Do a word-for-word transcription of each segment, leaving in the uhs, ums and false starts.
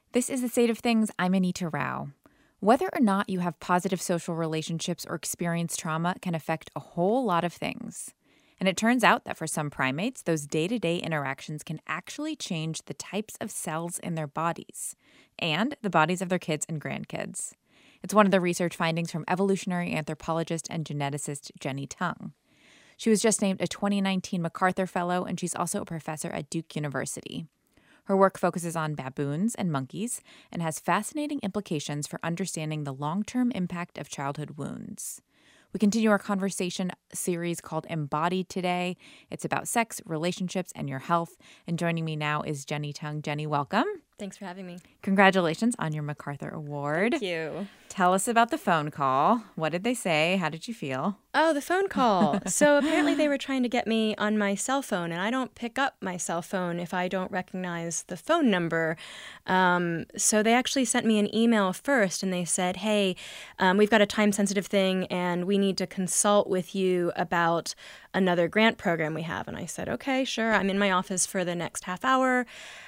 This is The State of Things. I'm Anita Rao. Whether or not you have positive social relationships or experience trauma can affect a whole lot of things. And it turns out that for some primates, those day-to-day interactions can actually change the types of cells in their bodies and the bodies of their kids and grandkids. It's one of the research findings from evolutionary anthropologist and geneticist Jenny Tung. She was just named a twenty nineteen MacArthur Fellow, and she's also a professor at Duke University. Her work focuses on baboons and monkeys and has fascinating implications for understanding the long-term impact of childhood wounds. We continue our conversation series called Embodied today. It's about sex, relationships, and your health. And joining me now is Jenny Tung. Jenny, welcome. Thanks for having me. Congratulations on your MacArthur Award. Thank you. Tell us about the phone call. What did they say? How did you feel? Oh, the phone call. So apparently they were trying to get me on my cell phone, and I don't pick up my cell phone if I don't recognize the phone number. Um, so they actually sent me an email first, and they said, hey, um, we've got a time-sensitive thing, and we need to consult with you about another grant program we have. And I said, okay, sure. I'm in my office for the next half hour.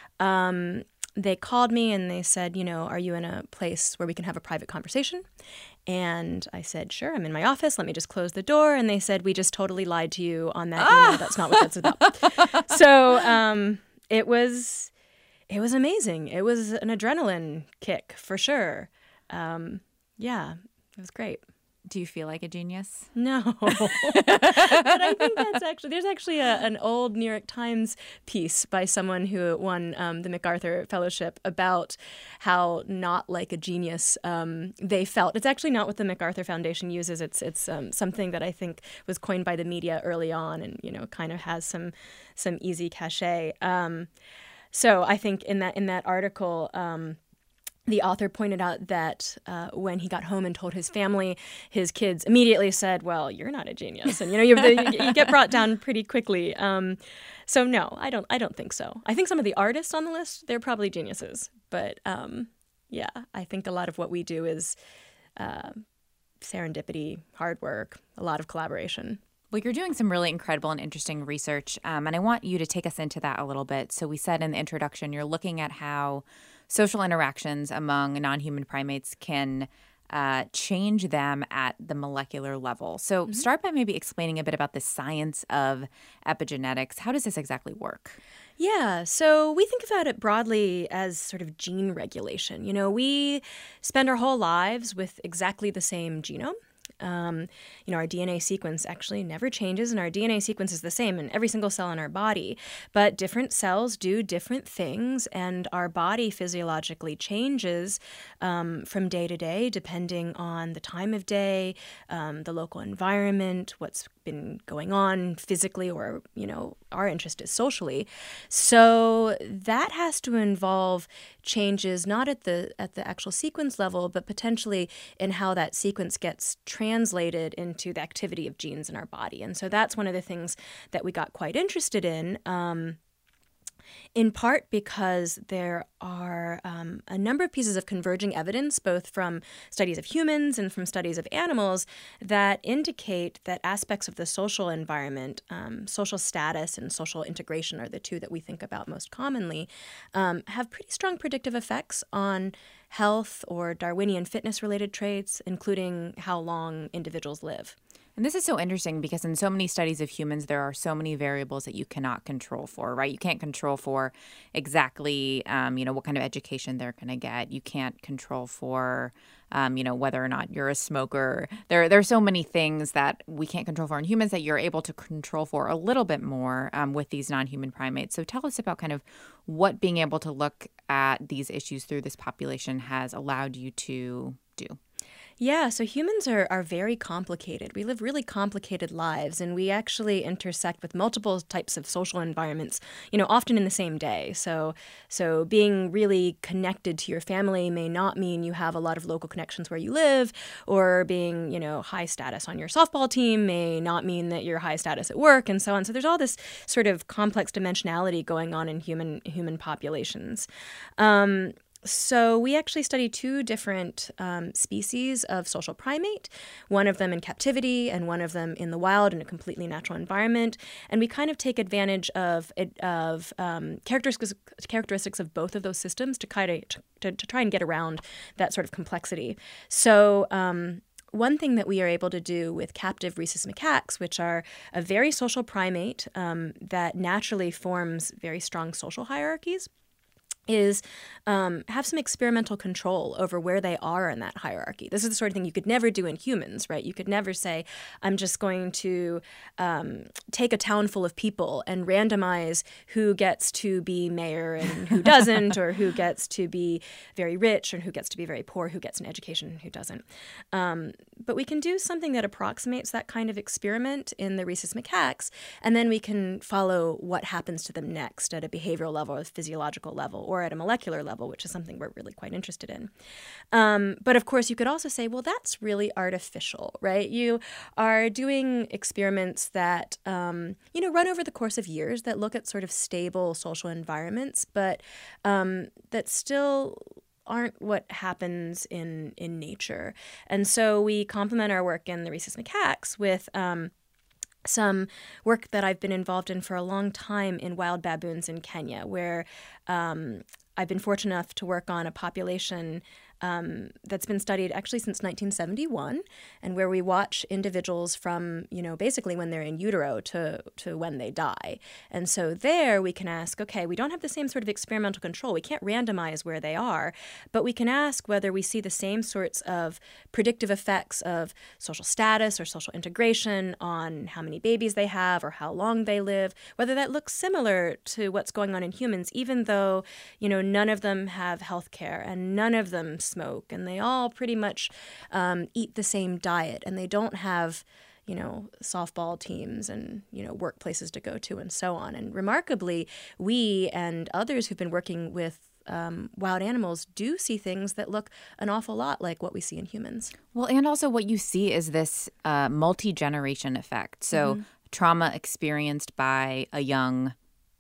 Um, they called me and they said, you know, are you in a place where we can have a private conversation? And I said, sure, I'm in my office. Let me just close the door. And they said, we just totally lied to you on that ah! email. That's not what that's about. So um, it was it was amazing. It was an adrenaline kick for sure. Um, yeah, it was great. Do you feel like a genius? No. But I think that's actually, there's actually a, an old New York Times piece by someone who won um, the MacArthur Fellowship about how not like a genius um, they felt. It's actually not what the MacArthur Foundation uses. It's it's um, something that I think was coined by the media early on and, you know, kind of has some some easy cachet. Um, so I think in that in that article, um, the author pointed out that uh, when he got home and told his family, his kids immediately said, well, you're not a genius. And, you know, you, you, you get brought down pretty quickly. Um, so, no, I don't I don't think so. I think some of the artists on the list, they're probably geniuses. But, um, yeah, I think a lot of what we do is uh, serendipity, hard work, a lot of collaboration. Well, you're doing some really incredible and interesting research, um, and I want you to take us into that a little bit. So we said in the introduction, you're looking at how social interactions among non-human primates can uh, change them at the molecular level. So mm-hmm. start by maybe explaining a bit about the science of epigenetics. How does this exactly work? Yeah, so we think about it broadly as sort of gene regulation. You know, we spend our whole lives with exactly the same genome. Um, you know, our D N A sequence actually never changes, and our D N A sequence is the same in every single cell in our body. But different cells do different things, and our body physiologically changes um, from day to day, depending on the time of day, um, the local environment, what's been going on physically, or, you know, our interest is socially. So that has to involve changes not at the at the actual sequence level, but potentially in how that sequence gets translated into the activity of genes in our body. And so that's one of the things that we got quite interested in, um, in part because there are um, a number of pieces of converging evidence, both from studies of humans and from studies of animals, that indicate that aspects of the social environment, um, social status and social integration are the two that we think about most commonly, um, have pretty strong predictive effects on health or Darwinian fitness-related traits, including how long individuals live. And this is so interesting because in so many studies of humans, there are so many variables that you cannot control for, right? You can't control for exactly, um, you know, what kind of education they're going to get. You can't control for, um, you know, whether or not you're a smoker. There, there are so many things that we can't control for in humans that you're able to control for a little bit more um, with these non-human primates. So tell us about kind of what being able to look at these issues through this population has allowed you to do. Yeah, so humans are, are very complicated. We live really complicated lives, and we actually intersect with multiple types of social environments, you know, often in the same day. So so being really connected to your family may not mean you have a lot of local connections where you live, or being, you know, high status on your softball team may not mean that you're high status at work, and so on. So there's all this sort of complex dimensionality going on in human human populations. Um So we actually study two different um, species of social primate, one of them in captivity and one of them in the wild in a completely natural environment. And we kind of take advantage of it, of um, characteristics characteristics of both of those systems to kind of to, to try and get around that sort of complexity. So. Um, One thing that we are able to do with captive rhesus macaques, which are a very social primate um, that naturally forms very strong social hierarchies, is um, have some experimental control over where they are in that hierarchy. This is the sort of thing you could never do in humans, right? You could never say, I'm just going to um, take a town full of people and randomize who gets to be mayor and who doesn't, or who gets to be very rich and who gets to be very poor, who gets an education and who doesn't. Um, but we can do something that approximates that kind of experiment in the rhesus macaques, and then we can follow what happens to them next at a behavioral level, a physiological level, or at a molecular level, which is something we're really quite interested in. Um, but of course, you could also say, well, that's really artificial, right? You are doing experiments that, um, you know, run over the course of years that look at sort of stable social environments, but um, that still aren't what happens in, in nature. And so we complement our work in the rhesus macaques with um, some work that I've been involved in for a long time in wild baboons in Kenya, where um, I've been fortunate enough to work on a population um, that's been studied actually since nineteen seventy-one, and where we watch individuals from, you know, basically when they're in utero to, to when they die. And so there we can ask, okay, we don't have the same sort of experimental control. We can't randomize where they are, but we can ask whether we see the same sorts of predictive effects of social status or social integration on how many babies they have or how long they live, whether that looks similar to what's going on in humans, even though, you know, none of them have health care and none of them smoke, and they all pretty much um, eat the same diet, and they don't have, you know, softball teams and, you know, workplaces to go to and so on. And remarkably, we and others who've been working with um, wild animals do see things that look an awful lot like what we see in humans. Well, and also what you see is this uh, multi-generation effect. So mm-hmm. trauma experienced by a young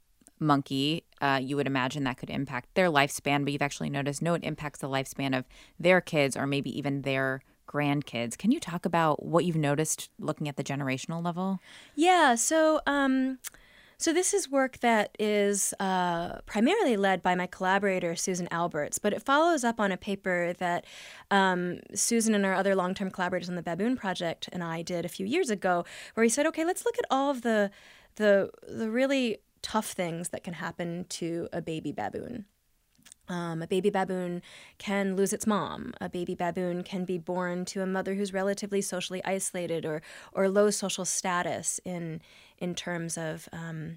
monkey, uh, you would imagine that could impact their lifespan, but you've actually noticed, no, it impacts the lifespan of their kids or maybe even their grandkids. Can you talk about what you've noticed looking at the generational level? Yeah, so um, so this is work that is uh, primarily led by my collaborator, Susan Alberts, but it follows up on a paper that um, Susan and our other long-term collaborators on the Baboon Project and I did a few years ago, where we said, okay, let's look at all of the the the really tough things that can happen to a baby baboon. Um, a baby baboon can lose its mom. A baby baboon can be born to a mother who's relatively socially isolated or or low social status in in terms of um,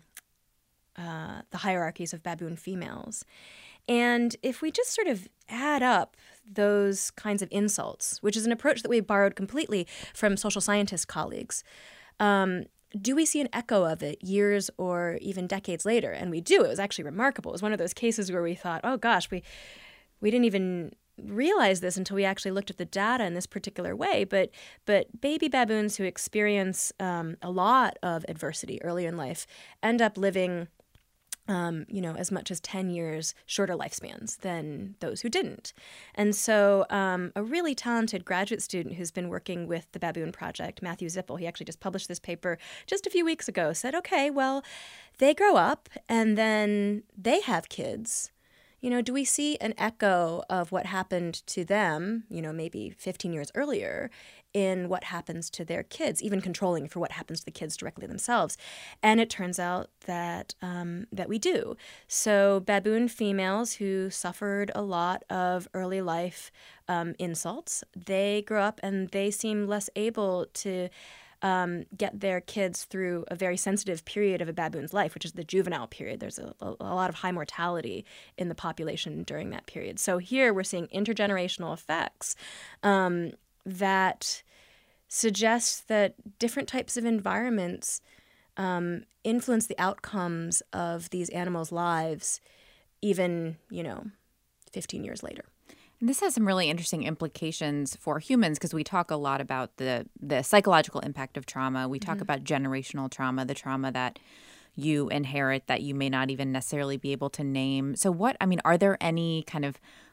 uh, the hierarchies of baboon females. And if we just sort of add up those kinds of insults, which is an approach that we borrowed completely from social scientist colleagues, um, do we see an echo of it years or even decades later? And we do. It was actually remarkable. It was one of those cases where we thought, oh, gosh, we we didn't even realize this until we actually looked at the data in this particular way. But but baby baboons who experience um, a lot of adversity early in life end up living Um, you know, as much as ten years shorter lifespans than those who didn't. And so um, a really talented graduate student who's been working with the Baboon Project, Matthew Zippel, he actually just published this paper just a few weeks ago, said, okay, well, they grow up and then they have kids. You know, do we see an echo of what happened to them, you know, maybe fifteen years earlier in what happens to their kids, even controlling for what happens to the kids directly themselves? And it turns out that um, that we do. So baboon females who suffered a lot of early life um, insults, they grow up and they seem less able to Um, get their kids through a very sensitive period of a baboon's life, which is the juvenile period. There's a, a, a lot of high mortality in the population during that period. So here we're seeing intergenerational effects um, that suggest that different types of environments um, influence the outcomes of these animals' lives, even, you know, fifteen years later. And this has some really interesting implications for humans because we talk a lot about the the psychological impact of trauma. We talk mm-hmm. about generational trauma, the trauma that you inherit that you may not even necessarily be able to name. So what, I mean, are there any kind of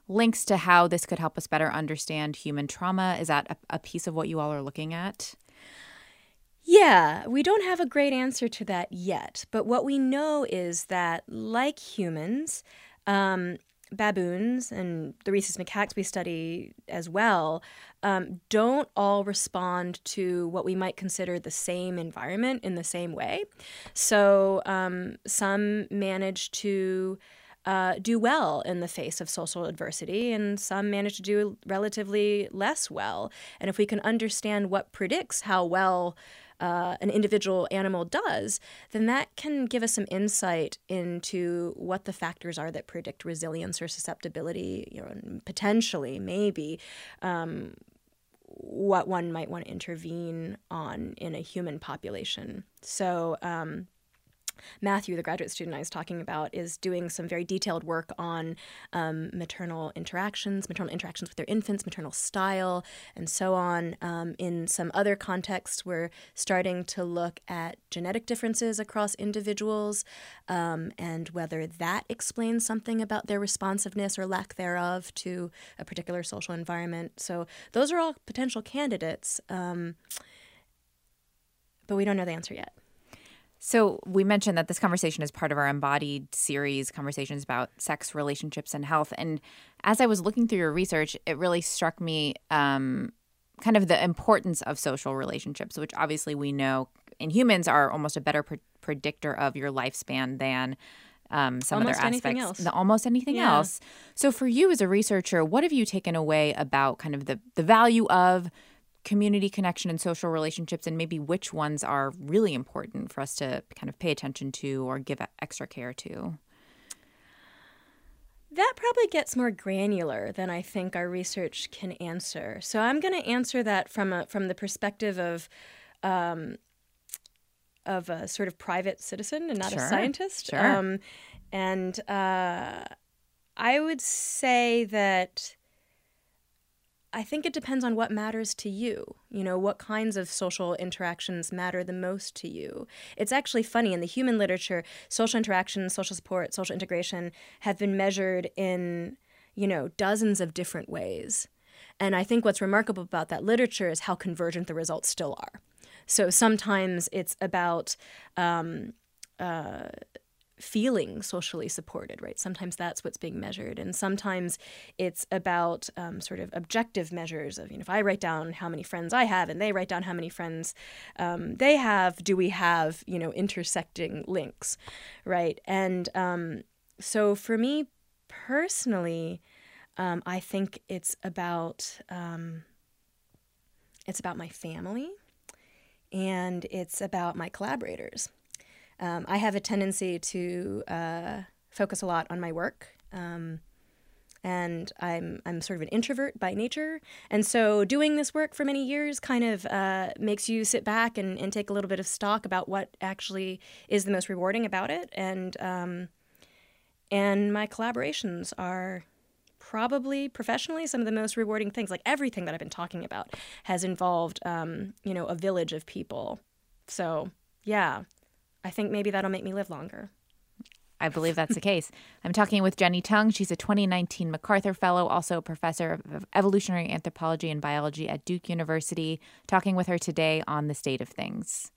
links to how this could help us better understand human trauma? Is that a, a piece of what you all are looking at? Yeah, we don't have a great answer to that yet. But what we know is that, like humans, um, baboons and the rhesus macaques we study as well um, don't all respond to what we might consider the same environment in the same way. So um, some manage to uh, do well in the face of social adversity, and some manage to do relatively less well. And if we can understand what predicts how well Uh, an individual animal does, then that can give us some insight into what the factors are that predict resilience or susceptibility, you know, and potentially, maybe, um, what one might want to intervene on in a human population. So, um, Matthew, the graduate student I was talking about, is doing some very detailed work on um, maternal interactions, maternal interactions with their infants, maternal style, and so on. Um, in some other contexts, we're starting to look at genetic differences across individuals um, and whether that explains something about their responsiveness or lack thereof to a particular social environment. So those are all potential candidates, um, but we don't know the answer yet. So we mentioned that this conversation is part of our Embodied series, conversations about sex, relationships, and health. And as I was looking through your research, it really struck me um, kind of the importance of social relationships, which obviously we know in humans are almost a better pre- predictor of your lifespan than um, some almost other anything aspects. Else. The, almost anything yeah. else. So for you as a researcher, what have you taken away about kind of the, the value of community connection and social relationships, and maybe which ones are really important for us to kind of pay attention to or give extra care to? That probably gets more granular than I think our research can answer. So I'm going to answer that from a from the perspective of um, of a sort of private citizen and not Sure. a scientist. Sure. Um, and uh, I would say that I think it depends on what matters to you. You know, what kinds of social interactions matter the most to you. It's actually funny, in the human literature, social interactions, social support, social integration have been measured in, you know, dozens of different ways. And I think what's remarkable about that literature is how convergent the results still are. So sometimes it's about um, uh, feeling socially supported, right? Sometimes that's what's being measured. And sometimes it's about um, sort of objective measures of, you know, if I write down how many friends I have and they write down how many friends um, they have, do we have, you know, intersecting links, right? And um, so for me personally, um, I think it's about um, it's about my family and it's about my collaborators. Um, I have a tendency to uh, focus a lot on my work, um, and I'm I'm sort of an introvert by nature. And so doing this work for many years kind of uh, makes you sit back and, and take a little bit of stock about what actually is the most rewarding about it. And um, and my collaborations are probably professionally some of the most rewarding things. Like everything that I've been talking about has involved, um, you know, a village of people. So yeah. I think maybe that'll make me live longer. I believe that's the case. I'm talking with Jenny Tung. She's a twenty nineteen MacArthur Fellow, also a professor of evolutionary anthropology and biology at Duke University, talking with her today on the state of things.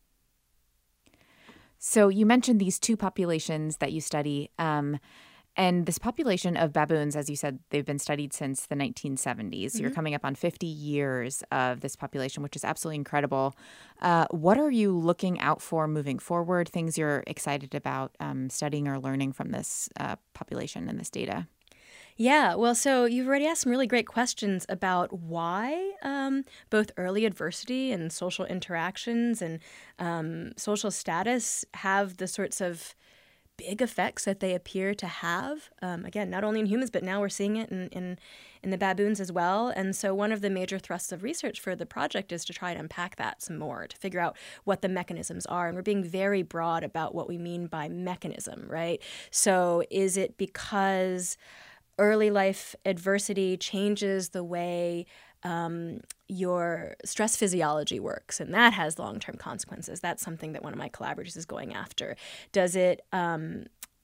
So you mentioned these two populations that you study. Um, And this population of baboons, as you said, they've been studied since the nineteen seventies. Mm-hmm. You're coming up on fifty years of this population, which is absolutely incredible. Uh, what are you looking out for moving forward, things you're excited about um, studying or learning from this uh, population and this data? Yeah, well, so you've already asked some really great questions about why um, both early adversity and social interactions and um, social status have the sorts of big effects that they appear to have. Um, again, not only in humans, but now we're seeing it in, in in the baboons as well. And so one of the major thrusts of research for the project is to try to unpack that some more, to figure out what the mechanisms are. And we're being very broad about what we mean by mechanism, right? So is it because early life adversity changes the way um, your stress physiology works, and that has long-term consequences? That's something that one of my collaborators is going after. Does it um,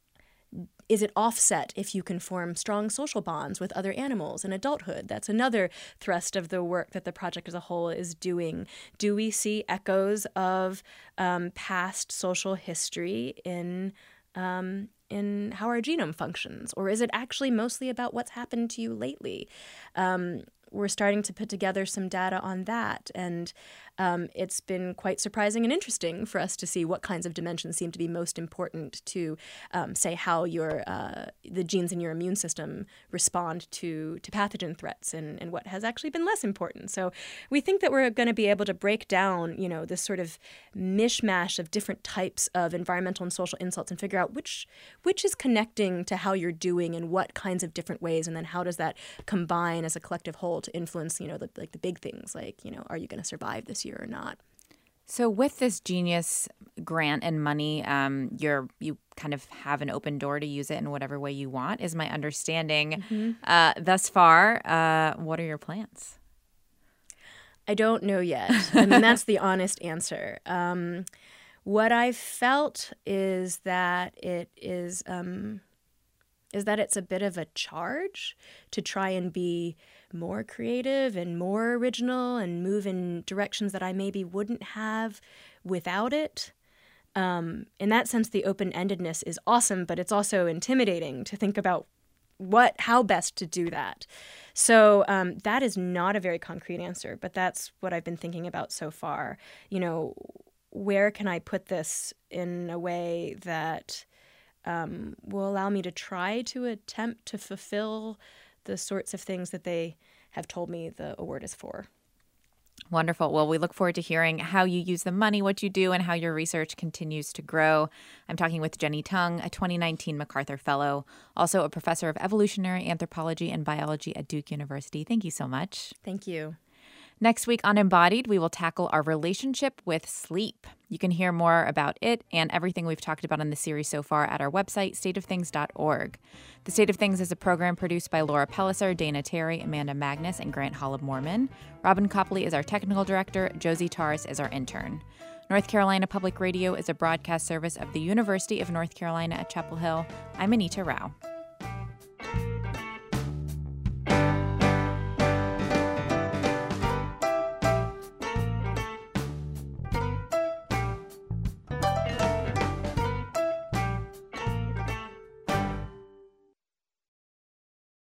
is it offset if you can form strong social bonds with other animals in adulthood? That's another thrust of the work that the project as a whole is doing. Do we see echoes of um, past social history in um, in how our genome functions? Or is it actually mostly about what's happened to you lately? Um, we're starting to put together some data on that, and um, it's been quite surprising and interesting for us to see what kinds of dimensions seem to be most important to, um, say, how your uh, the genes in your immune system respond to to pathogen threats, and, and what has actually been less important. So we think that we're going to be able to break down, you know, this sort of mishmash of different types of environmental and social insults and figure out which which is connecting to how you're doing in what kinds of different ways, and then how does that combine as a collective whole to influence, you know, the, like the big things, like, you know, are you going to survive this year or not? So with this Genius grant and money, um, you're you kind of have an open door to use it in whatever way you want, is my understanding. Mm-hmm. Uh, thus far, uh, what are your plans? I don't know yet. I mean, that's the honest answer. Um, what I've felt is that it is um, is that it's a bit of a charge to try and be more creative and more original and move in directions that I maybe wouldn't have without it. Um, in that sense, the open-endedness is awesome, but it's also intimidating to think about what, how best to do that. So um, that is not a very concrete answer, but that's what I've been thinking about so far. You know, where can I put this in a way that um, will allow me to try to attempt to fulfill the sorts of things that they have told me the award is for. Wonderful. Well, we look forward to hearing how you use the money, what you do, and how your research continues to grow. I'm talking with Jenny Tung, a twenty nineteen MacArthur Fellow, also a professor of evolutionary anthropology and biology at Duke University. Thank you so much. Thank you. Next week on Embodied, we will tackle our relationship with sleep. You can hear more about it and everything we've talked about in the series so far at our website, state of things dot org. The State of Things is a program produced by Laura Pellicer, Dana Terry, Amanda Magnus, and Grant Holub-Mormon. Robin Copley is our technical director. Josie Taras is our intern. North Carolina Public Radio is a broadcast service of the University of North Carolina at Chapel Hill. I'm Anita Rao.